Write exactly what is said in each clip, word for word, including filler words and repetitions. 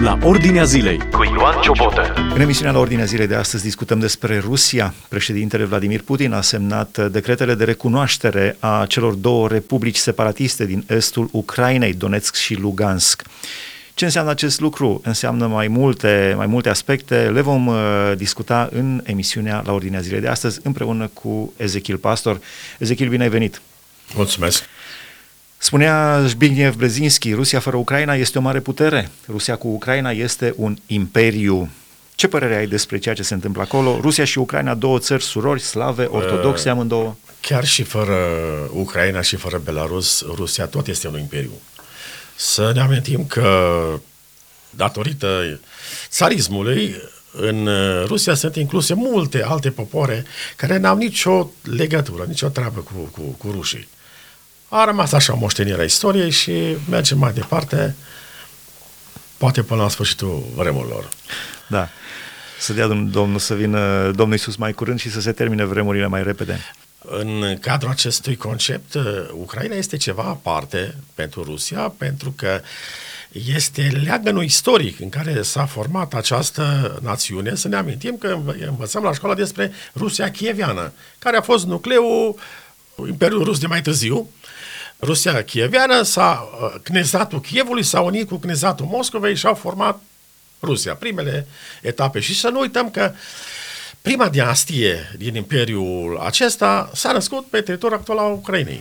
La Ordinea Zilei cu Ioan Ciobotă. În emisiunea La Ordinea Zilei de astăzi discutăm despre Rusia. Președintele Vladimir Putin a semnat decretele de recunoaștere a celor două republici separatiste din estul Ucrainei, Donetsk și Lugansk. Ce înseamnă acest lucru? Înseamnă mai multe, mai multe aspecte. Le vom uh, discuta în emisiunea La Ordinea Zilei de astăzi împreună cu Ezechiel Pastor. Ezechiel, bine ai venit! Mulțumesc! Spunea Zbigniew Brzezinski, Rusia fără Ucraina este o mare putere. Rusia cu Ucraina este un imperiu. Ce părere ai despre ceea ce se întâmplă acolo? Rusia și Ucraina, două țări surori, slave, ortodoxe amândouă. Chiar și fără Ucraina și fără Belarus, Rusia tot este un imperiu. Să ne amintim că, datorită țarismului, în Rusia sunt incluse multe alte popoare care n-au nicio legătură, nicio treabă cu, cu, cu rușii. A rămas așa moștenirea istoriei și mergem mai departe, poate până la sfârșitul vremurilor. Da. Să dea Domnul să vină Domnul Iisus mai curând și să se termine vremurile mai repede. În cadrul acestui concept, Ucraina este ceva aparte pentru Rusia, pentru că este leagănul istoric în care s-a format această națiune. Să ne amintim că învățăm la școală despre Rusia Kieviană, care a fost nucleul Imperiului Rus de mai târziu. Rusia Kieviană, s-a, Cnezatul Kievului s-a unit cu Cnezatul Moscovei și au format Rusia, primele etape. Și să nu uităm că prima dinastie din imperiul acesta s-a născut pe teritoriul actual al Ucrainei.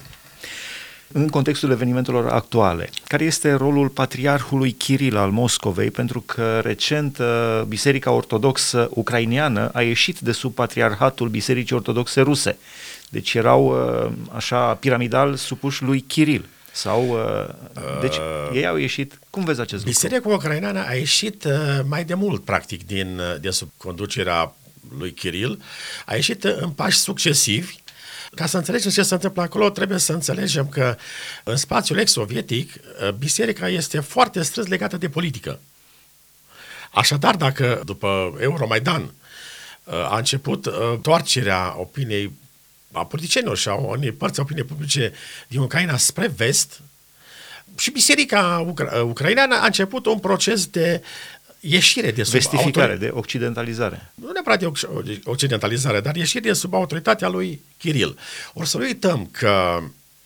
În contextul evenimentelor actuale, care este rolul patriarhului Kiril al Moscovei, pentru că recent Biserica Ortodoxă Ucraineană a ieșit de sub patriarhatul Bisericii Ortodoxe Ruse. Deci erau așa piramidal supuși lui Kiril. Sau, deci ei au ieșit. Cum vezi acest lucru? Biserica Ucraineană a ieșit mai de mult, practic, din, de sub conducerea lui Kiril. A ieșit în pași succesivi. Ca să înțelegem ce se întâmplă acolo, trebuie să înțelegem că în spațiul ex-sovietic, biserica este foarte strâns legată de politică. Așadar, dacă după Euromaidan a început întoarcerea opiniei a politicienilor și a unei părți a opiniei publice din Ucraina spre vest, și biserica ucra- ucraineană a început un proces de ieșire de sub vestificare, autor- de occidentalizare. Nu neapărat de occidentalizare, dar ieșire de sub autoritatea lui Kiril. Or să nu uităm că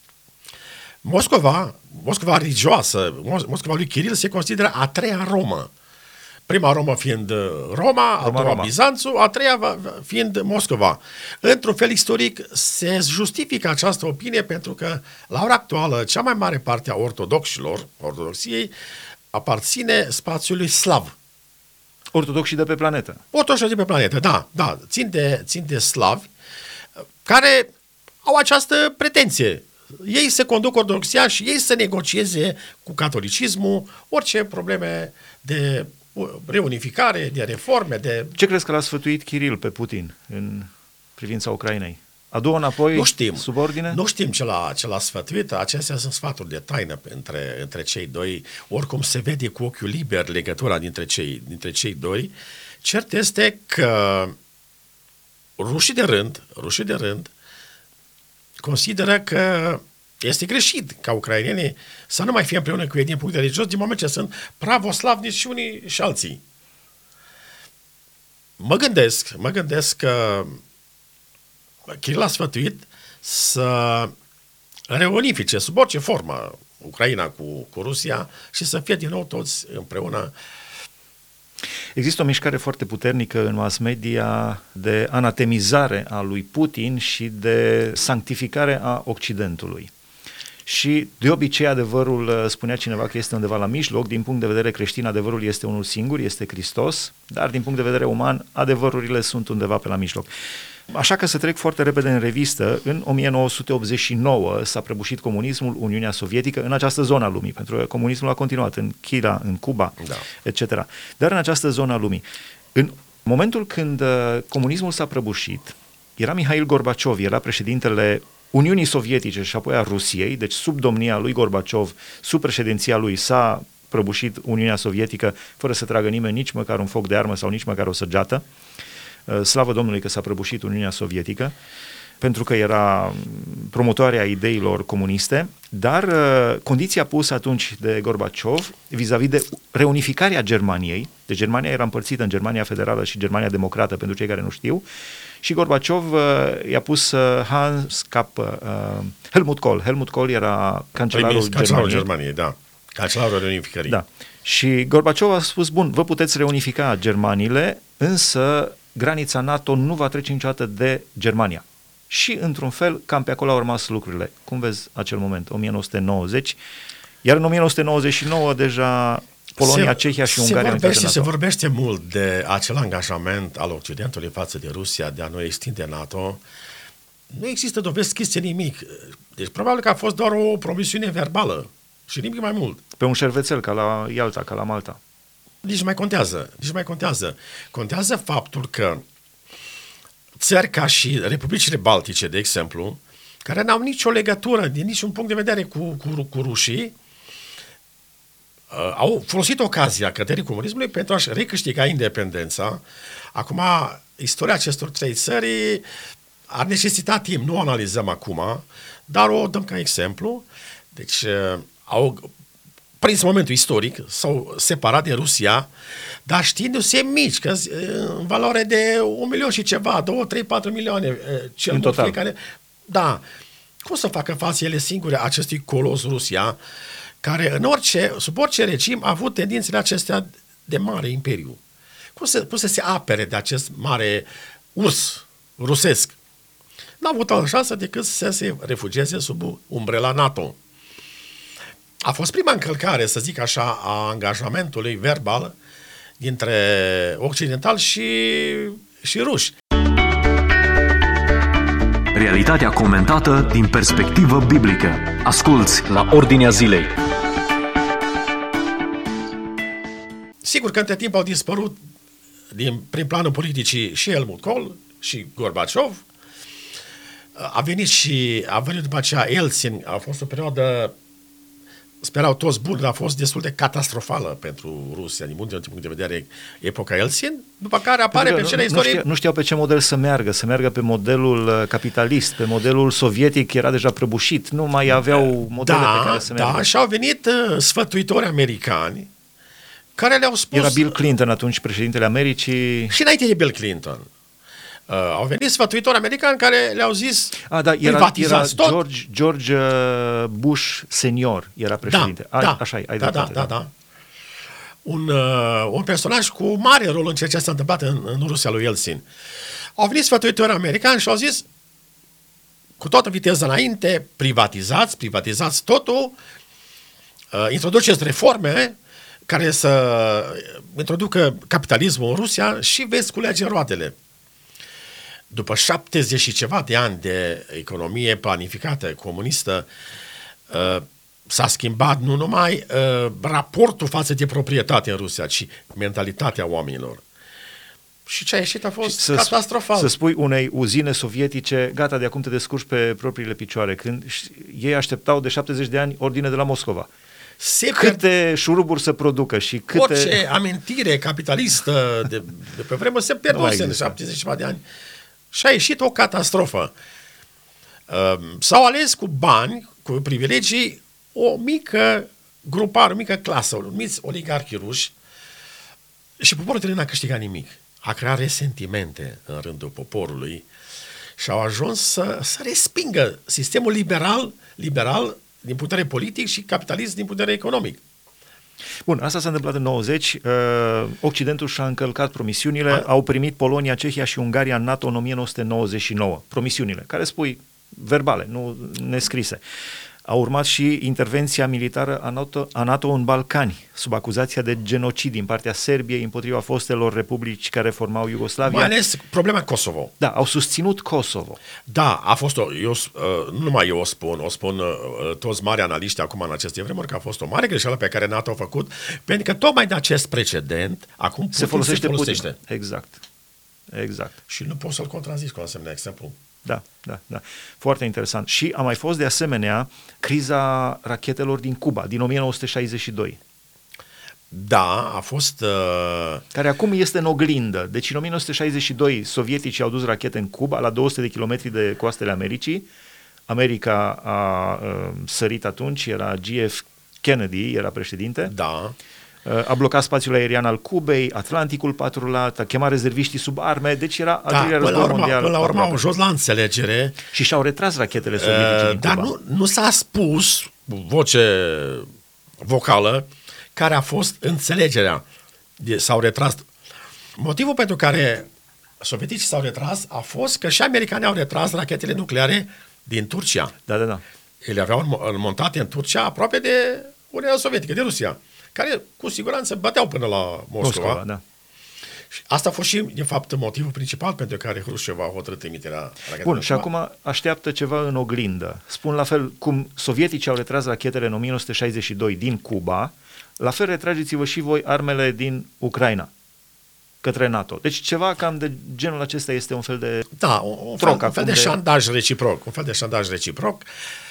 Moscova, Moscova religioasă, Moscova lui Kiril se consideră a treia Romă. Prima Romă fiind Roma, a doua Roma. Bizanțul, a treia fiind Moscova. Într-un fel istoric se justifică această opinie pentru că la ora actuală cea mai mare parte a ortodoxilor, ortodoxiei, aparține spațiului slav. Ortodoxii de pe planetă. Ortodoxii de pe planetă, da, da, țin de, țin de slavi care au această pretenție. Ei se conduc ortodoxia și ei să negocieze cu catolicismul orice probleme de reunificare, de reforme, de... Ce crezi că l-a sfătuit Kiril pe Putin în privința Ucrainei? A doua înapoi, nu știm, sub ordine? Nu știm ce l-a, ce l-a sfătuit, acestea sunt sfaturi de taină între, între cei doi, oricum se vede cu ochiul liber legătura dintre cei, dintre cei doi. Cert este că rușii de rând, rușii de rând consideră că este greșit ca ucrainenii să nu mai fie împreună cu ei din punct de vedere religios, din moment ce sunt pravoslavni și unii și alții. Mă gândesc, mă gândesc că Kiril a sfătuit să reunifice sub orice formă Ucraina cu, cu Rusia și să fie din nou toți împreună. Există o mișcare foarte puternică în mass media de anatemizare a lui Putin și de sanctificare a Occidentului. Și de obicei adevărul, spunea cineva că este undeva la mijloc, din punct de vedere creștin adevărul este unul singur, este Hristos, dar din punct de vedere uman adevărurile sunt undeva pe la mijloc. Așa că să trec foarte repede în revistă, în o mie nouă sute optzeci și nouă s-a prăbușit comunismul, Uniunea Sovietică, în această zonă a lumii, pentru că comunismul a continuat în China, în Cuba, da. et cetera. Dar în această zonă a lumii. În momentul când comunismul s-a prăbușit, era Mihail Gorbaciov, era președintele Uniunii Sovietice și apoi a Rusiei, deci sub domnia lui Gorbaciov, sub președinția lui s-a prăbușit Uniunea Sovietică fără să tragă nimeni nici măcar un foc de armă sau nici măcar o săgeată. Slavă Domnului că s-a prăbușit Uniunea Sovietică. pentru că era promotoarea ideilor comuniste, dar uh, condiția pusă atunci de Gorbaciov vis-a-vis de reunificarea Germaniei, deci Germania era împărțită în Germania Federală și Germania Democrată, pentru cei care nu știu, și Gorbaciov uh, i-a pus uh, Hans Kapp, uh, Helmut Kohl. Helmut Kohl era cancelarul Germaniei. Cancelarul Germaniei, da. Cancelarul reunificării. Da. Și Gorbaciov a spus, bun, vă puteți reunifica Germaniile, însă granița NATO nu va trece niciodată de Germania. Și, într-un fel, cam pe acolo au rămas lucrurile. Cum vezi acel moment, o mie nouă sute nouăzeci, iar în o mie nouă sute nouăzeci și nouă deja Polonia, se, Cehia și Ungaria... Se vorbește, se vorbește mult de acel angajament al Occidentului față de Rusia de a nu extinde NATO. Nu există dovezi scrise nimic. Deci probabil că a fost doar o promisiune verbală și nimic mai mult. Pe un șervețel, ca la Ialta, ca la Malta. Nici mai contează, nici mai contează. Contează faptul că țări ca și Republicile Baltice, de exemplu, care n-au nicio legătură din niciun punct de vedere cu, cu, cu rușii, uh, au folosit ocazia căderii comunismului pentru a-și recâștiga independența. Acum, istoria acestor trei țări ar necesita timp, nu o analizăm acum, dar o dăm ca exemplu. Deci, uh, au prins momentul istoric, s-au separat de Rusia, dar știindu-se mici, că în valoare de un milion și ceva, două, trei, patru milioane, cel în mult total. Fiecare. Da. Cum să facă față ele singure acestui colos Rusia, care în orice, sub orice regim a avut tendințele acestea de mare imperiu? Cum să, cum să se apere de acest mare urs rusesc? N-a avut altă șansă decât să se refugieze sub umbrela NATO. A fost prima încălcare, să zic așa, a angajamentului verbal dintre occidentali și, și ruși. Realitatea comentată din perspectivă biblică. Asculți la Ordinea Zilei. Sigur că între timp au dispărut din, prin planul politicii și Helmut Kohl și Gorbaciov. A venit și a venit după aceea Elțin. A fost o perioadă, sperau toți buni, dar a fost destul de catastrofală pentru Rusia, din punct de vedere epoca Elțin, după care apare pe scena istoriei. Nu, știa, nu știau pe ce model să meargă, să meargă pe modelul capitalist, pe modelul sovietic era deja prăbușit, nu mai aveau modele da, pe care să meargă. Da, și au venit uh, sfătuitori americani care le-au spus... Era Bill Clinton atunci președintele Americii. Și înainte de Bill Clinton. Uh, au venit sfătuitori americani care le-au zis A, da, era, privatizați era tot. George, George Bush senior era președinte. Da, A, da, așa, ai da, da, da, da. Un, uh, un personaj cu mare rol în ceea ce s-a întâmplat în, în Rusia lui Elțin. Au venit sfătuitori americani și au zis cu toată viteză înainte, privatizați, privatizați totul, uh, introduceți reforme care să introducă capitalismul în Rusia și veți culege roadele. După șaptezeci și ceva de ani de economie planificată, comunistă, uh, s-a schimbat nu numai uh, raportul față de proprietate în Rusia, ci mentalitatea oamenilor. Și ce a ieșit a fost să, catastrofal. Să spui unei uzine sovietice, gata, de acum te descurci pe propriile picioare, când ei așteptau de șaptezeci de ani ordine de la Moscova. Se câte pierd... șuruburi să producă și câte... Orice amintire capitalistă de, de pe vremuri se pierduse în șaptezeci de ani. Și a ieșit o catastrofă. Uh, s-au ales cu bani, cu privilegii, o mică grupare, o mică clasă, numiți oligarhi ruși, și poporul n-a câștigat nimic. A creat resentimente în rândul poporului și au ajuns să, să respingă sistemul liberal, liberal din putere politic și capitalist din putere economic. Bun, asta s-a întâmplat în nouăzeci, uh, Occidentul și-a încălcat promisiunile, A? au primit Polonia, Cehia și Ungaria în NATO în o mie nouă sute nouăzeci și nouă, promisiunile, care spui verbale, nu nescrise. A urmat și intervenția militară a NATO, a NATO în Balcani, sub acuzația de genocid din partea Serbiei împotriva fostelor republici care formau Iugoslavia. Mai ales problema Kosovo. Da, au susținut Kosovo. Da, a fost o, eu, nu numai eu o spun, o spun toți mari analiști acum în aceste vremuri, că a fost o mare greșeală pe care NATO a făcut, pentru că tocmai de acest precedent, acum Putin se folosește. Se folosește. Putin. Exact, exact. Și nu pot să-l contrazic cu un asemenea exemplu. Da, da, da. Foarte interesant. Și a mai fost de asemenea criza rachetelor din Cuba, din o mie nouă sute șaizeci și doi. Da, a fost... Uh... Care acum este în oglindă. Deci în o mie nouă sute șaizeci și doi sovieticii au dus rachete în Cuba, la două sute de kilometri de coastele Americii. America a uh, sărit atunci, era G F Kennedy, era președinte. Da. A blocat spațiul aerian al Cubei, Atlanticul patrulat, a chemat rezerviștii sub arme, deci era al da, treilea război urma, mondial. Până la urmă au jos la înțelegere. Și și-au retras rachetele sovietice uh, din Dar Cuba. nu, nu s-a spus, voce vocală, care a fost înțelegerea. De, s-au retras. Motivul pentru care sovieticii s-au retras a fost că și americanii au retras rachetele nucleare din Turcia. Da, da, da. Ele aveau montate în Turcia aproape de Uniunea Sovietică, de Rusia, care cu siguranță băteau până la Moscova. Moscova, da. Și asta a fost și, de fapt, motivul principal pentru care Hrușciov a hotărât emiterea rachetelor. Bun, și acum așteaptă ceva în oglindă. Spun la fel, cum sovieticii au retras rachetele în o mie nouă sute șaizeci și doi din Cuba, la fel retrageți-vă și voi armele din Ucraina către NATO. Deci ceva cam de genul acesta este un fel de da, un, un troc, fel, un fel de, de șandaj reciproc. Un fel de șandaj reciproc.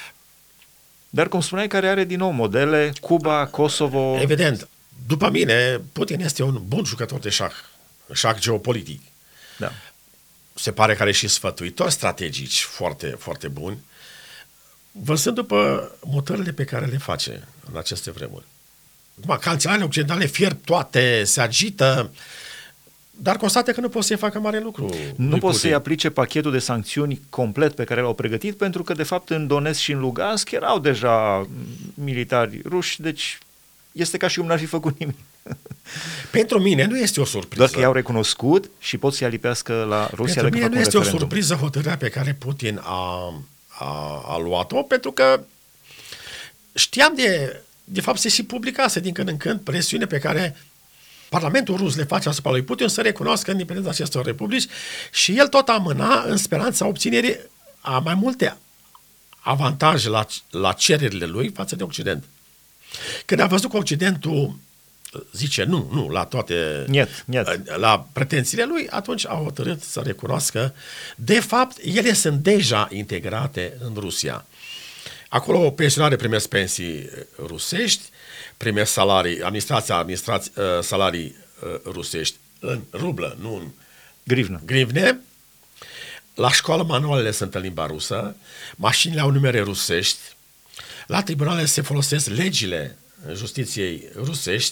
Dar, cum spuneai, care are din nou modele, Cuba, Kosovo... Evident. După mine, Putin este un bun jucător de șah, șah geopolitic. Da. Se pare că are și sfătuitori strategici foarte, foarte buni, văzând după mutările pe care le face în aceste vremuri. Cancelarele occidentale fierb toate, se agită, dar constate că nu pot să-i facă mare lucru. Nu pot să-i aplice pachetul de sancțiuni complet pe care l-au pregătit, pentru că, de fapt, în Donetsk și în Lugansk erau deja militari ruși, deci este ca și cum n-ar fi făcut nimic. Pentru mine nu este o surpriză. Doar că i-au recunoscut și pot să-i alipească la Rusia. Pentru mine nu este referendum. O surpriză hotărârea pe care Putin a, a, a luat-o, pentru că știam de... De fapt, se și publicase din când în când presiune pe care Parlamentul rus le face asupra lui Putin să recunoască independența acestor republici și el tot amâna în speranța obținerii a mai multe avantaje la, la cererile lui față de Occident. Când a văzut că Occidentul zice nu, nu, la toate niet, niet. la pretențiile lui, atunci a hotărât să recunoască. De fapt, ele sunt deja integrate în Rusia. Acolo pensionarii primesc pensii rusești, primesc salarii, administrația administrați, uh, salarii uh, rusești în rublă, nu în grivnă. grivne. La școală manualele sunt în limba rusă, mașinile au numere rusești, la tribunale se folosesc legile justiției rusești.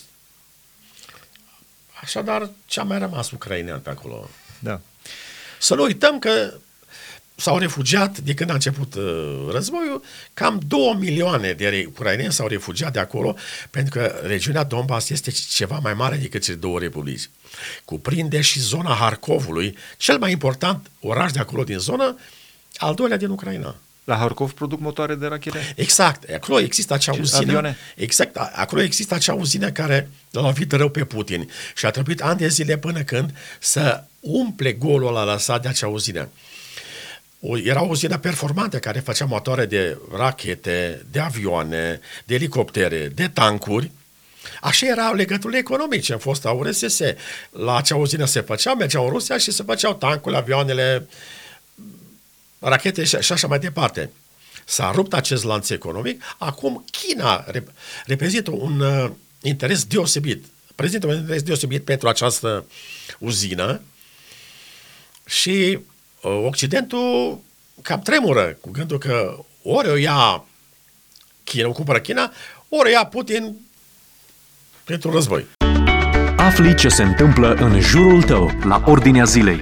Așadar, ce-a mai rămas ucrainean pe acolo? Da. Să nu uităm că s-au refugiat, de când a început uh, războiul, cam două milioane de ucraineni s-au refugiat de acolo, pentru că regiunea Donbass este ceva mai mare decât cele două republici. Cuprinde și zona Harkovului, cel mai important oraș de acolo din zonă, al doilea din Ucraina. La Harkov produc motoare de rachete? Exact. Acolo există acea Ce, uzină. Avione? Exact. Acolo există acea uzină care l-a lovit rău pe Putin și a trebuit ani de zile până când să umple golul ăla lăsat de acea uzină. Era o uzină performantă care făcea motoare de rachete, de avioane, de elicoptere, de tancuri. Așa erau legăturile economice în fosta U R S S. La acea uzină se făceau, mergeau în Rusia și se făceau tancuri, avioanele, rachete și așa mai departe. S-a rupt acest lanț economic. Acum China rep- reprezintă un uh, interes deosebit. Prezintă un interes deosebit pentru această uzină și Occidentul cam tremură cu gândul că ori o ia China, o cumpără China, ori o ia Putin pentru război. Afli ce se întâmplă în jurul tău, la Ordinea Zilei.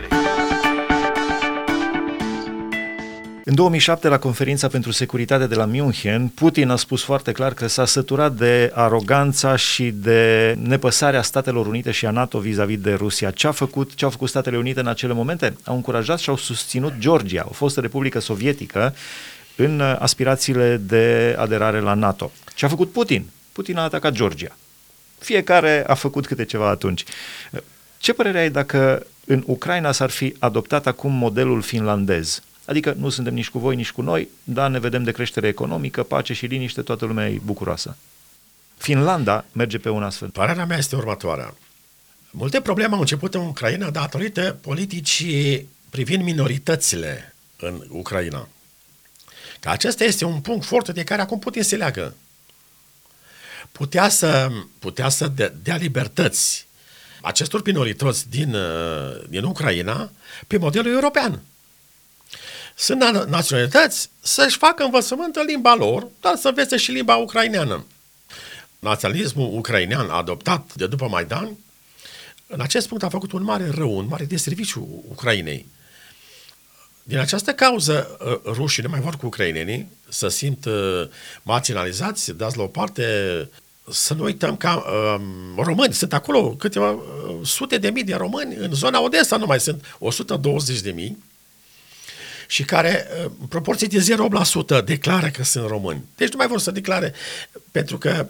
În două mii șapte, la conferința pentru securitate de la München, Putin a spus foarte clar că s-a săturat de aroganța și de nepăsarea Statelor Unite și a NATO vis-a-vis de Rusia. Ce a făcut, ce au făcut Statele Unite în acele momente? Au încurajat și au susținut Georgia, o fostă republică sovietică, în aspirațiile de aderare la NATO. Ce a făcut Putin? Putin a atacat Georgia. Fiecare a făcut câte ceva atunci. Ce părere ai dacă în Ucraina s-ar fi adoptat acum modelul finlandez? Adică nu suntem nici cu voi, nici cu noi, dar ne vedem de creștere economică, pace și liniște, toată lumea e bucuroasă. Finlanda merge pe un astfel. Părerea mea este următoarea. Multe probleme au început în Ucraina datorită politicii privind minoritățile în Ucraina. Că acesta este un punct foarte de care acum Putin se leagă. putea să, putea să dea libertăți acestor minorități din, din Ucraina pe modelul european. Sunt naționalități să-și facă învățământ în limba lor, dar să învețe și limba ucraineană. Naționalismul ucrainean adoptat de după Maidan, în acest punct a făcut un mare rău, un mare deserviciu Ucrainei. Din această cauză, rușii nu mai vor cu ucrainenii să simt marginalizați, dați la o parte. Să nu uităm că um, români, sunt acolo câteva uh, sute de mii de români, în zona Odessa nu mai sunt o sută douăzeci de mii, și care, uh, în proporție de zero virgulă opt la sută, declară că sunt români. Deci nu mai vor să declare, pentru că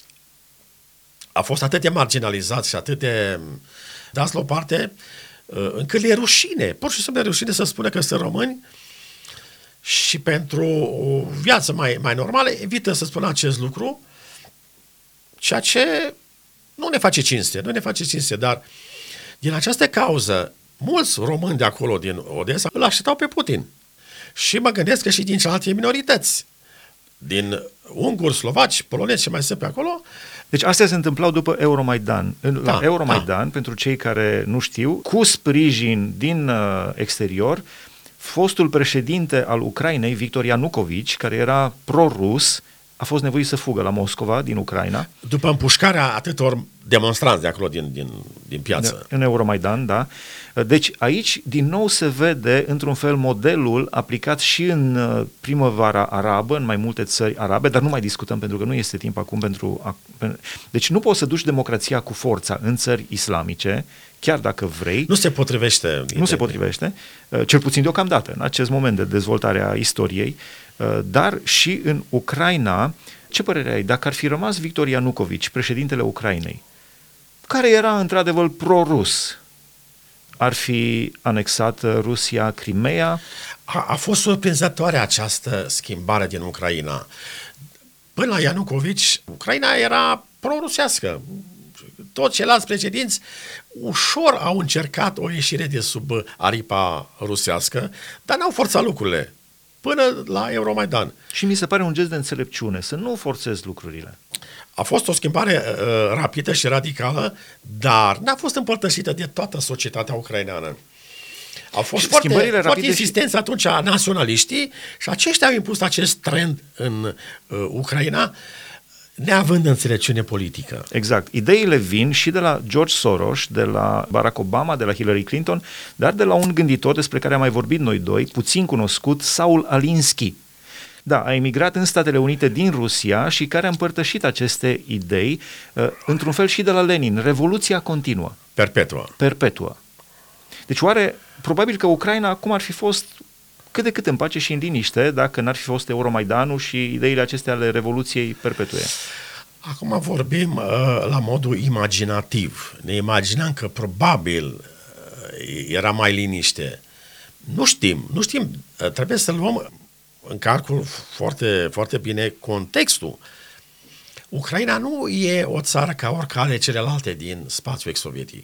a fost atât de marginalizat și atât de dați la o parte, uh, încât le e rușine, pur și simplu e rușine să spună că sunt români, și pentru o viață mai, mai normală evită să spună acest lucru, ceea ce nu ne face cinste, nu ne face cinste, dar din această cauză, mulți români de acolo, din Odessa, îl așteptau pe Putin. Și mă gândesc că și din celelalte minorități, din unguri, slovaci, polonezi și mai sunt pe acolo. Deci astea se întâmplau după Euromaidan. La Da, Euromaidan, da. pentru cei care nu știu, cu sprijin din uh, exterior, fostul președinte al Ucrainei, Victor Ianucovici, care era pro-rus, a fost nevoit să fugă la Moscova din Ucraina. După împușcarea atâtor demonstranți de acolo din, din, din piață. În Euromaidan, da. Deci aici din nou se vede într-un fel modelul aplicat și în primăvara arabă, în mai multe țări arabe, dar nu mai discutăm pentru că nu este timp acum pentru... A... Deci nu poți să duci democrația cu forța în țări islamice, chiar dacă vrei. Nu se potrivește. Nu se potrivește, cel puțin deocamdată, în acest moment de dezvoltare a istoriei, dar și în Ucraina. Ce părere ai dacă ar fi rămas Victor Ianucovici, președintele Ucrainei, care era într-adevăr pro-rus? Ar fi anexat Rusia Crimea? A, a fost surprinzătoare această schimbare din Ucraina. Până la Ianucovici, Ucraina era pro-rusească. Toți ceilalți președinți ușor au încercat o ieșire de sub aripa rusească, dar n-au forțat lucrurile până la Euromaidan. Și mi se pare un gest de înțelepciune, să nu forțezi lucrurile. A fost o schimbare uh, rapidă și radicală, dar n-a fost împărtășită de toată societatea ucraineană. Au fost foarte, foarte insistenți și... atunci naționaliștii și aceștia au impus acest trend în uh, Ucraina, neavând înțelepciune politică. Exact. Ideile vin și de la George Soros, de la Barack Obama, de la Hillary Clinton, dar de la un gânditor despre care am mai vorbit noi doi, puțin cunoscut, Saul Alinsky. Da, a emigrat în Statele Unite din Rusia și care a împărtășit aceste idei, uh, într-un fel și de la Lenin. Revoluția continuă. Perpetuă. Perpetuă. Deci oare, probabil că Ucraina acum ar fi fost cât de cât în pace și în liniște dacă n-ar fi fost Euromaidanul și ideile acestea ale Revoluției perpetue. Acum vorbim uh, la modul imaginativ. Ne imaginăm că probabil uh, era mai liniște. Nu știm, nu știm. Uh, trebuie să luăm în calcul foarte, foarte bine contextul. Ucraina nu e o țară ca oricare celelalte din spațiul ex-sovietic.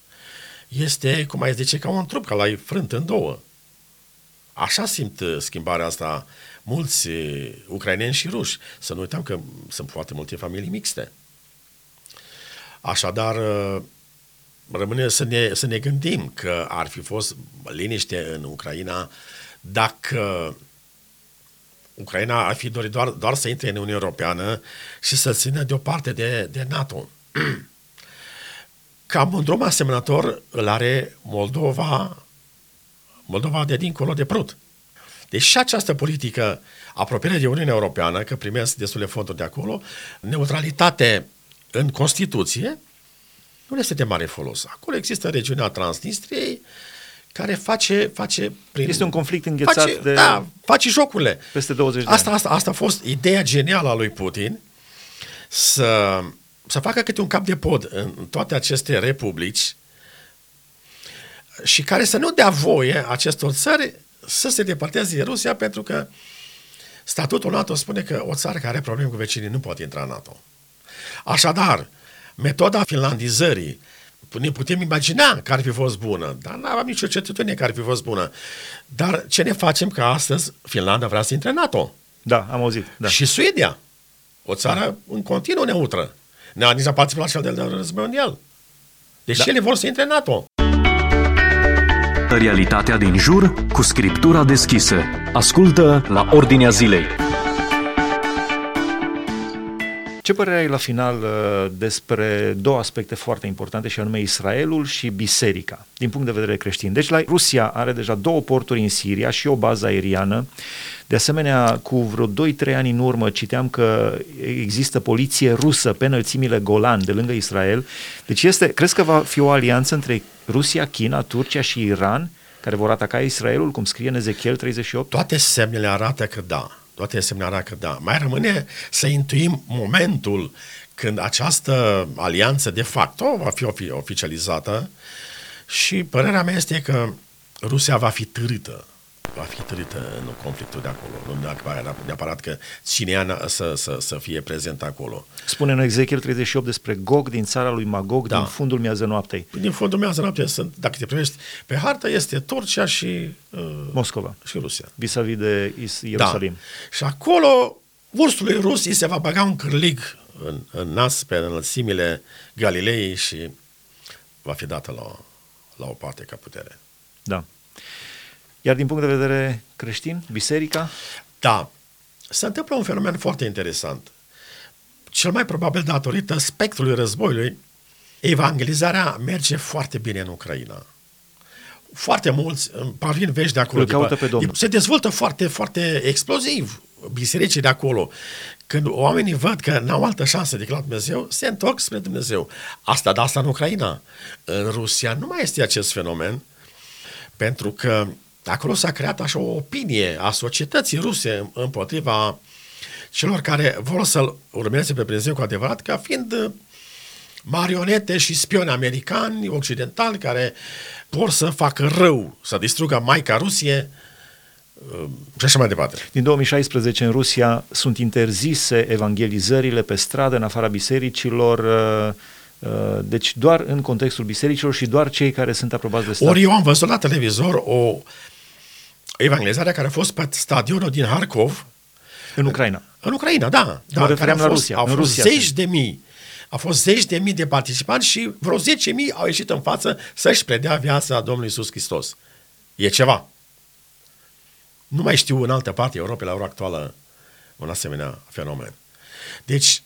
Este, cum ai zice, ca un trup, ca l-ai frânt în două. Așa simt schimbarea asta mulți ucraineni și ruși. Să nu uităm că sunt foarte multe familii mixte. Așadar, rămâne să ne, să ne gândim că ar fi fost liniște în Ucraina dacă Ucraina ar fi dorit doar, doar să intre în Uniunea Europeană și să țină deoparte de, de NATO. Cam un drum asemănător îl are Moldova, Moldova de dincolo de Prut. Deci și această politică apropiere de Uniunea Europeană, că primesc destule fonduri de acolo, neutralitate în Constituție, nu este de mare folos. Acolo există regiunea Transnistriei, care face... face prin, este un conflict înghețat face, de... Da, face jocurile. Peste douăzeci de asta, ani. Asta, asta a fost ideea genială a lui Putin, să, să facă câte un cap de pod în toate aceste republici și care să nu dea voie acestor țări să se depărteze de Rusia, pentru că statutul NATO spune că o țară care are probleme cu vecinii nu poate intra în NATO. Așadar, metoda finlandizării, ne putem imagina că ar fi fost bună, dar nu aveam nicio certitudine că ar fi fost bună. Dar ce ne facem că astăzi Finlanda vrea să intre în NATO? Da, am auzit. Da. Și Suedia. O țară în continuu neutră. Ne-a nici a participat la cel de-al doilea război mondial. Deci da. Ele vor să intre în NATO. Realitatea din jur cu scriptura deschisă. Ascultă la Ordinea Zilei. Ce părere ai la final despre două aspecte foarte importante, și anume Israelul și biserica, din punct de vedere creștin? Deci la Rusia are deja două porturi în Siria și o bază aeriană. De asemenea, cu vreo doi trei ani în urmă citeam că există poliție rusă pe înălțimile Golan, de lângă Israel. Deci este, crezi că va fi o alianță între Rusia, China, Turcia și Iran, care vor ataca Israelul, cum scrie în Ezechiel treizeci și opt? Toate semnele arată că da. Toate semnele arată că da. Mai rămâne să intuim momentul când această alianță de facto va fi oficializată și părerea mea este că Rusia va fi târâtă. Va fi târâtă în conflictul de acolo. Nu neapărat că cine ea să, să, să fie prezent acolo. Spune în Ezechiel treizeci și opt despre Gog din țara lui Magog, da. Din fundul miază noaptei. Din fundul miază noaptei, sunt, dacă te privești pe hartă, este Turcia și uh, Moscova. Și Rusia. Vis-a-vis de Ierusalim. Da. Și acolo ursului rus îi se va băga un cârlig în, în nas pe înălțimile Galilei și va fi dată la, la o parte ca putere. Da. Iar din punct de vedere creștin, biserica? Da. Se întâmplă un fenomen foarte interesant. Cel mai probabil datorită spectrului războiului, evangelizarea merge foarte bine în Ucraina. Foarte mulți îmi parvin vești de acolo. Îl caută pe Domnul. Se dezvoltă foarte, foarte exploziv bisericii de acolo. Când oamenii văd că n-au altă șansă decât la Dumnezeu, se întorc spre Dumnezeu. Asta, de asta în Ucraina. În Rusia nu mai este acest fenomen, pentru că acolo s-a creat așa o opinie a societății ruse împotriva celor care vor să-L urmeze pe Dumnezeu cu adevărat, ca fiind marionete și spioni americani, occidentali, care vor să facă rău, să distrugă Maica Rusie și așa mai departe. Din două mii șaisprezece în Rusia sunt interzise evangelizările pe stradă, în afara bisericilor, deci doar în contextul bisericilor și doar cei care sunt aprobați de stat. Ori eu am văzut la televizor o evangelizare care a fost pe stadionul din Harkov. În Ucraina. În Ucraina, da. Mă refeream la Rusia. Au în fost Rusia zeci de mii. Au fost zeci de mii de participanți și vreo zece mii au ieșit în față să-și predea viața Domnului Iisus Hristos. E ceva. Nu mai știu în altă parte Europei la ora actuală un asemenea fenomen. Deci,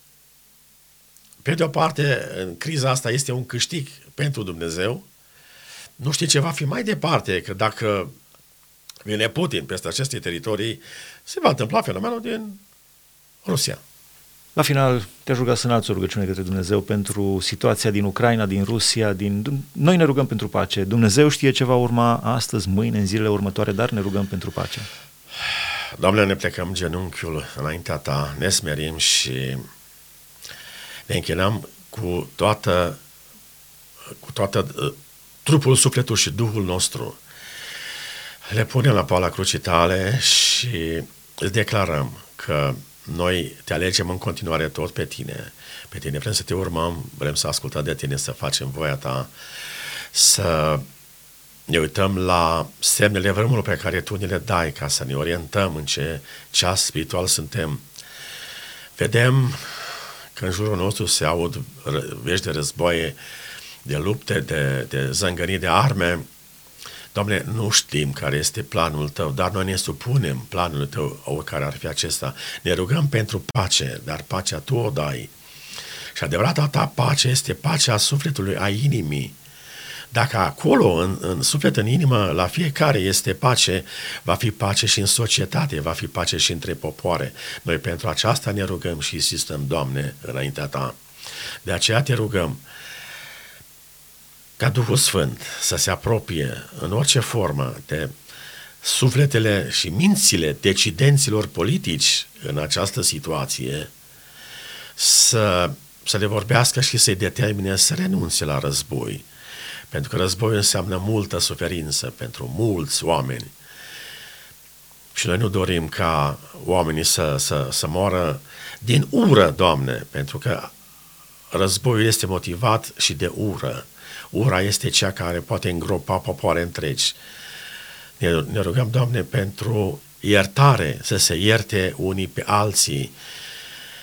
pe de o parte, în criza asta este un câștig pentru Dumnezeu. Nu știu ce va fi mai departe, că dacă vine Putin peste aceste teritorii, se va întâmpla fenomenul din Rusia. La final, te-aș ruga să înalți o rugăciune către Dumnezeu pentru situația din Ucraina, din Rusia, din... Noi ne rugăm pentru pace. Dumnezeu știe ce va urma astăzi, mâine, în zilele următoare, dar ne rugăm pentru pace. Doamne, ne plecăm genunchiul înaintea Ta, ne smerim și ne închinăm cu toată, cu toată uh, trupul, sufletul și Duhul nostru. Le punem la pala crucii Tale și îți declarăm că noi te alegem în continuare tot pe Tine. Pe Tine vrem să Te urmăm, vrem să ascultăm de Tine, să facem voia Ta, să ne uităm la semnele vremului pe care Tu ne le dai ca să ne orientăm în ce ceas spiritual suntem. Vedem că în jurul nostru se aud vești de războaie, de lupte, de, de zângănii de arme. Doamne, nu știm care este planul Tău, dar noi ne supunem planului Tău, oricare ar fi acesta. Ne rugăm pentru pace, dar pacea Tu o dai. Și adevărata Ta pace este pacea sufletului, a inimii. Dacă acolo, în, în suflet, în inimă, la fiecare este pace, va fi pace și în societate, va fi pace și între popoare. Noi pentru aceasta ne rugăm și insistăm, Doamne, înaintea Ta. De aceea Te rugăm ca Duhul Sfânt să se apropie în orice formă de sufletele și mințile decidenților politici în această situație, să, să le vorbească și să-i determine să renunțe la război. Pentru că războiul înseamnă multă suferință pentru mulți oameni. Și noi nu dorim ca oamenii să, să, să moară din ură, Doamne, pentru că războiul este motivat și de ură. Ura este cea care poate îngropa popoare întregi. Ne, ne rugăm, Doamne, pentru iertare, să se ierte unii pe alții.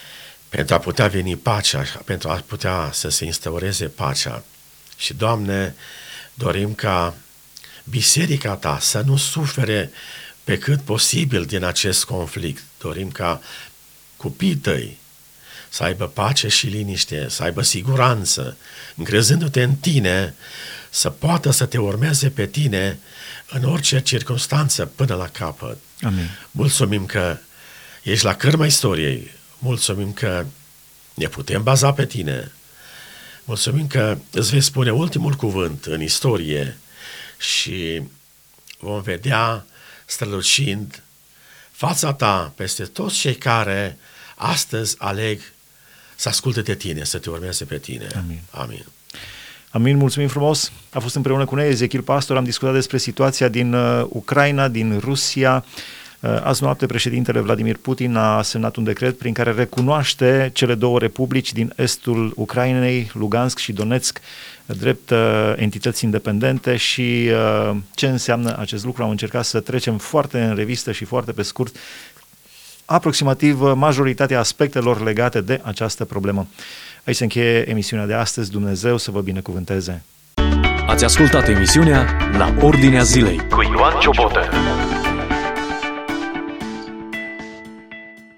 pentru a putea veni pacea, pentru a putea să se instaureze pacea. Și, Doamne, dorim ca biserica Ta să nu sufere pe cât posibil din acest conflict. Dorim ca copiii Tăi să aibă pace și liniște, să aibă siguranță, încrezându-te în Tine, să poată să te urmeze pe Tine în orice circunstanță până la capăt. Amin. Mulțumim că ești la cârma istoriei, mulțumim că ne putem baza pe Tine, mulțumim că îți vei spune ultimul cuvânt în istorie și vom vedea strălucind fața Ta peste toți cei care astăzi aleg să asculte de Tine, să te urmeze pe Tine. Amin. Amin. Amin, mulțumim frumos. A fost împreună cu noi Ezechiel Pastor, am discutat despre situația din uh, Ucraina, din Rusia. Uh, azi noapte președintele Vladimir Putin a semnat un decret prin care recunoaște cele două republici din estul Ucrainei, Lugansk și Donetsk, drept uh, entități independente și uh, ce înseamnă acest lucru. Am încercat să trecem foarte în revistă și foarte pe scurt aproximativ majoritatea aspectelor legate de această problemă. Aici se încheie emisiunea de astăzi. Dumnezeu să vă binecuvânteze! Ați ascultat emisiunea La Ordinea Zilei cu Ioan Ciobotă.